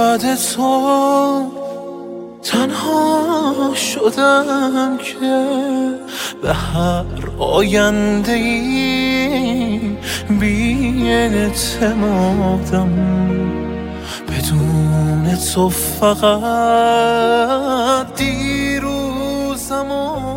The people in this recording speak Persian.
بعد تو تنها شدم که به هر آینده ای بی اعتمادم. بدون تو فقط دیروزم